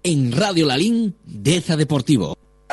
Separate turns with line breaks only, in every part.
En Radio Lalín, Deza Deportivo.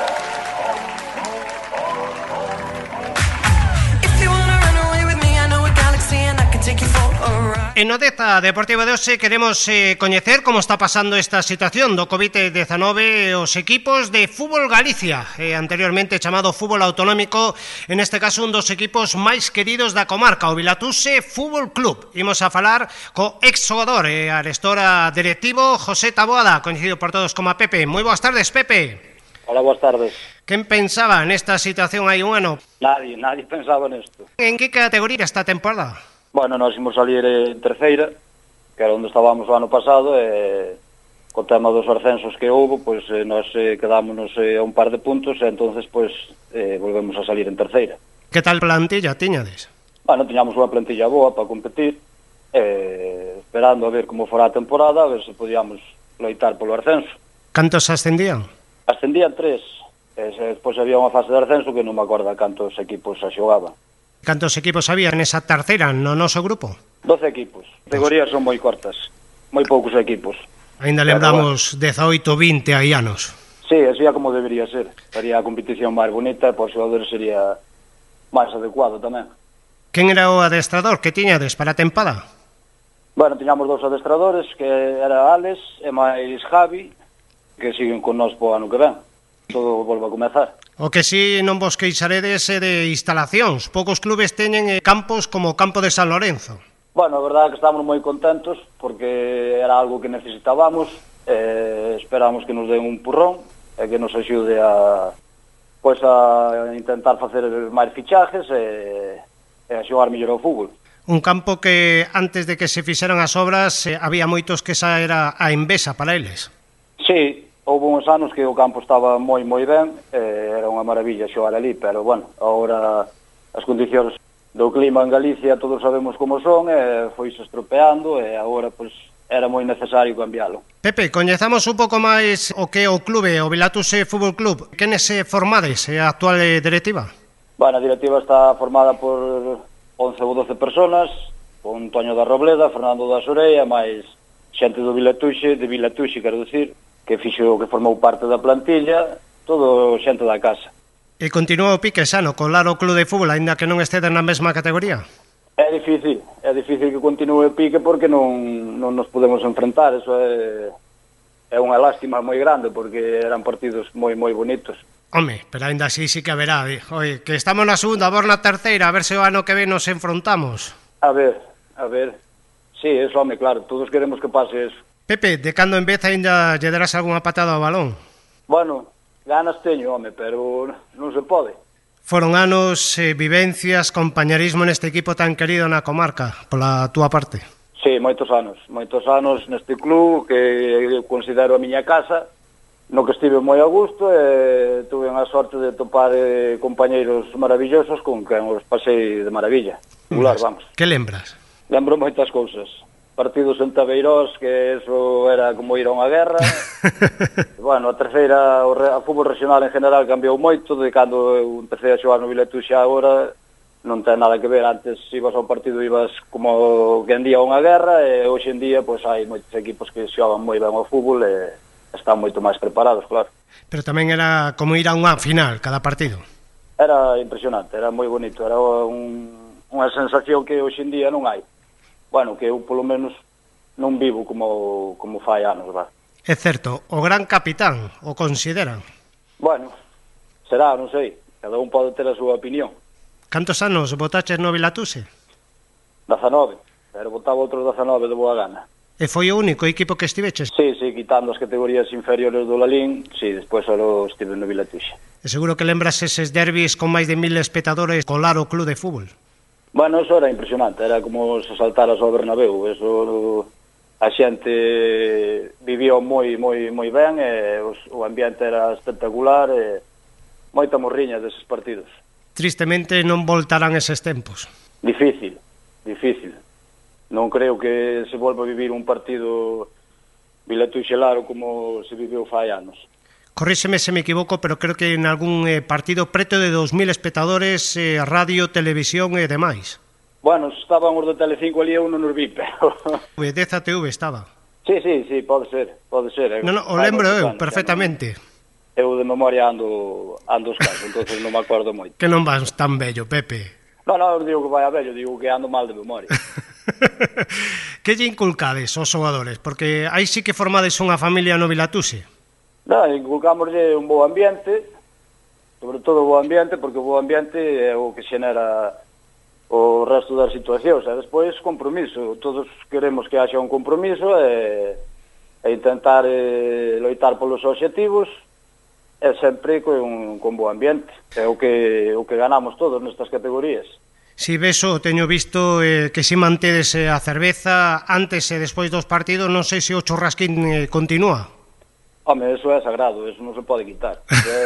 En o Deza Deportivo de hoxe queremos coñecer como está pasando esta situación do COVID-19 os equipos de Fútbol Galicia, anteriormente chamado Fútbol Autonómico, en este caso un dos equipos máis queridos da comarca, o Vilatuse Fútbol Club. Imos a falar co exxogador e arestora directivo José Taboada, coñecido por todos como a Pepe. Moi boas tardes, Pepe.
Hola, boas tardes.
Quen pensaba nesta situación hai un ano?
Nadie pensaba nesto.
En que categoría esta temporada?
Bueno, nós imos salir en terceira, que era onde estábamos o ano pasado, e co tema dos ascensos que houve, pois nós quedámonos a un par de puntos, e entonces pois volvemos a salir en terceira.
Que tal plantilla tiñades?
Bueno, tiñamos unha plantilla boa para competir, esperando a ver como fora a temporada, a ver se podíamos loitar polo ascenso.
Cantos ascendían?
Ascendían 3, e despois había unha fase de ascenso que non me acordo cantos equipos a xogaban.
Cantos equipos había nesa terceira no noso grupo?
12 equipos. As categorías son moi cortas, moi poucos equipos.
Ainda lembramos 18, 20 hai anos.
Sí, así é como debería ser. Sería a competición máis bonita e por xogadores sería máis adecuado tamén.
Quen era o adestrador que tiñades para a tempada?
Bueno, tiñamos 2 adestradores, que era Alex e máis Javi, que siguen con nós po ano que ven. Todo volve a comezar.
O que si non vos queixaredes é de instalacións. Poucos clubes teñen campos como o campo de San Lorenzo.
Bueno, a verdade é que estamos moi contentos porque era algo que necesitábamos. Esperamos que nos den un purrón e que nos axude a intentar facer máis fichajes e a xogar mellor ao fútbol.
Un campo que antes de que se fixeran as obras había moitos que esa era a envexa para eles.
Sí, houve uns anos que o campo estaba moi ben, era unha maravilla xogar ali, pero bueno, agora as condicións do clima en Galicia todos sabemos como son, e foise estropeando, e agora pois era moi necesario cambialo.
Pepe, coñezamos un pouco máis o que é o clube, o Vilatuse Fútbol Club. Quenes formades a actual directiva?
Bueno, a directiva está formada por 11 ou 12 personas, con Toño da Robleda, Fernando da Soreia, máis xente do Vilatuse, quero dicir, que formou parte da plantilla, todo xente da casa.
E continúa o pique sano con Laro Club de Fútbol, aínda que non estede na mesma categoría?
É difícil que continúe o pique porque non nos podemos enfrentar, eso é unha lástima moi grande porque eran partidos moi bonitos.
Home, pero aínda así sí que haberá, oi, que estamos na segunda, vos na terceira, a ver se o ano que ven nos enfrontamos.
A ver, sí, eso, home, claro, todos queremos que pase eso.
Pepe, de cando en vez ainda lle darás algunha patada ao balón?
Bueno, ganas teño, home, pero non se pode.
Foron anos, vivencias, compañerismo neste equipo tan querido na comarca, pola túa parte.
Sí, moitos anos neste club que considero a miña casa, no que estive moi a gusto e tuve a sorte de topar compañeiros maravillosos con quen os pasei de maravilla. Regular, vamos.
Que lembras?
Lembro moitas cousas. Partidos en Tabeirós, que eso era como ir a unha guerra. Bueno, a terceira, a fútbol regional en general cambiou moito, de cando eu empecé a xogar no Vilatuse agora, non ten nada que ver. Antes ibas ao partido, ibas como que andía unha guerra, e hoxe en día pois hai moitos equipos que xogan moi ben ao fútbol e están moito máis preparados, claro.
Pero tamén era como ir a unha final cada partido.
Era impresionante, era moi bonito, era unha sensación que hoxe en día non hai. Bueno, que eu polo menos non vivo como fai anos, va.
É certo, o gran capitán, o consideran?
Bueno, será, non sei, cada un pode ter a súa opinión.
Cantos anos votaches no Vilatuse?
19, pero votaba outros 19 de boa gana.
E foi o único equipo que estiveches?
Sí, quitando as categorías inferiores do Lalín, sí, despois só estive no Vilatuse.
E seguro que lembras eses derbis con máis de 1000 espectadores con Laro Club de Fútbol?
Bueno, eso era impresionante, era como se saltaras ao Bernabéu, eso a xente vivió moi ben, e o ambiente era espectacular, e moita morriña deses partidos.
Tristemente non voltarán eses tempos.
Difícil. Non creo que se volva a vivir un partido Vilatuse-Laro como se viveu fai anos.
Corríxeme se me equivoco, pero creo que en algún partido preto de 2000 espectadores, radio, televisión e demais.
Bueno, estaban os de Telecinco ali, eu non os vi, pero...
Deza TV estaba.
Sí, pode ser.
Non, o lembro eu perfectamente.
Eu de memoria ando os casos, entonces non me acordo moito.
Que non vas tan bello, Pepe.
Non, digo que vai a vello, digo que ando mal de memoria.
Que lle inculcades aos xogadores? Porque aí sí que formades unha familia no Vilatuse.
Non, inculcámoslle un bo ambiente, sobre todo o bo ambiente, porque o bo ambiente é o que xenera o resto das situacións, e despois compromiso. Todos queremos que haxa un compromiso e intentar loitar polos obxectivos, e sempre con bo ambiente. É o que ganamos todos nestas categorías.
Si Beso, teño visto que si mantedes a cerveza antes e despois dos partidos, non sei se o churrasquín continúa.
Home, eso é sagrado, eso non se pode quitar.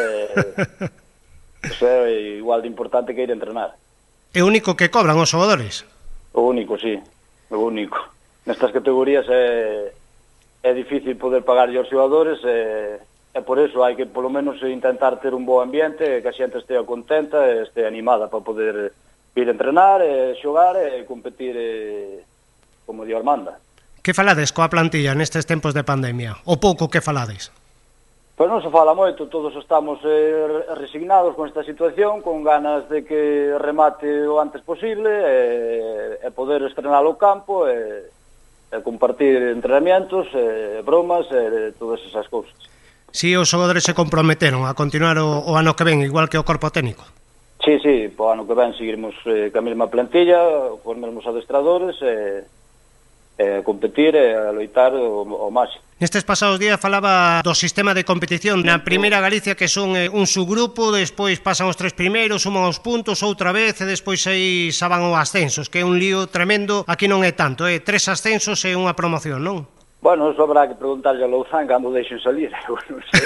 Eso é igual de importante que ir a entrenar.
É o único que cobran os xogadores?
O único, sí, o único. Nestas categorías é difícil poder pagar aos xogadores e por eso hai que polo menos intentar ter un bo ambiente, que a xente estea contenta e estea animada para poder ir a entrenar, xogar e competir como Dios manda.
Que falades coa plantilla nestes tempos de pandemia? O pouco que falades?
Pois non se fala moito, todos estamos resignados con esta situación, con ganas de que remate o antes posible e poder estrenar o campo e compartir entrenamientos, bromas e todas esas cousas.
Si os xogadores se comprometeron a continuar o ano que ven, igual que o corpo técnico?
Sí, po ano que ven seguiremos ca mesma plantilla, cos mesmos adestradores e competir e a loitar o máximo.
Nestes pasados días falaba do sistema de competición na Primeira Galicia, que son un subgrupo, despois pasan os 3 primeiros, suman os puntos outra vez e despois aí xa van os ascensos, que é un lío tremendo. Aquí non é tanto, 3 ascensos e unha promoción, non?
Bueno, eso habrá que preguntarlle a Louzán cando deixen salir, eu non sei.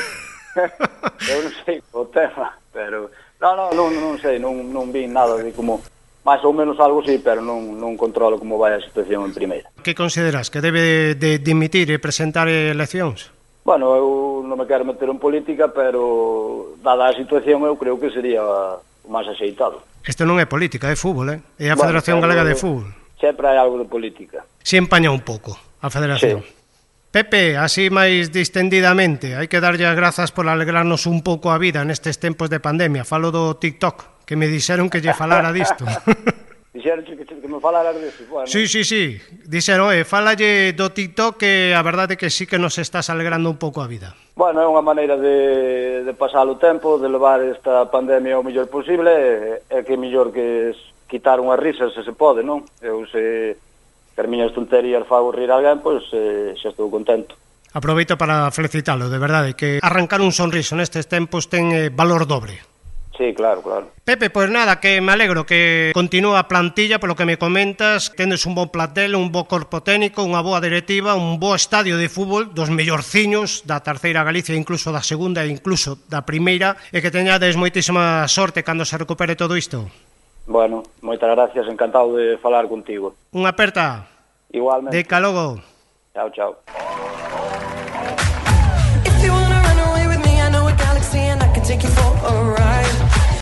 Eu non sei o tema, pero non sei, non vi nada de como máis ou menos algo sí, pero non controlo como vai a situación en primeira.
Que consideras? Que debe de dimitir e presentar eleccións?
Bueno, eu non me quero meter en política, pero dada a situación eu creo que sería o máis axeitado.
Isto non é política, é fútbol, É a Federación Galega de Fútbol.
Sempre hai algo de política.
Si empaña un pouco a Federación. Sí. Pepe, así máis distendidamente, hai que darlle as grazas por alegrarnos un pouco a vida nestes tempos de pandemia. Falo do TikTok, que me dixeron que lle falara disto.
Dixeron que me falara disto? Bueno.
Sí. Dixeron, falalle do TikTok, que a verdade que sí que nos estás alegrando un pouco a vida.
Bueno, é unha maneira de pasar o tempo, de levar esta pandemia o mellor posible, é que mellor que quitar unhas risas se pode, non? Eu se as miñas tonterías fago rir a alguén, pois xa estou contento.
Aproveito para felicitalo, de verdade, que arrancar un sonriso nestes tempos ten valor dobre.
Sí, claro.
Pepe, pois nada, que me alegro que continúa a plantilla, polo que me comentas, tendes un bon plantel, un bo corpo técnico, unha boa directiva, un bo estadio de fútbol, dos mellorciños da terceira Galicia, incluso da segunda e incluso da primeira, e que teñades moitísima sorte cando se recupere todo isto.
Bueno, moitas gracias, encantado de falar contigo.
Unha aperta.
Igualmente.
De calogo.
Chao.
If you wanna run away with me, I know a galaxy and I can take you for a ride.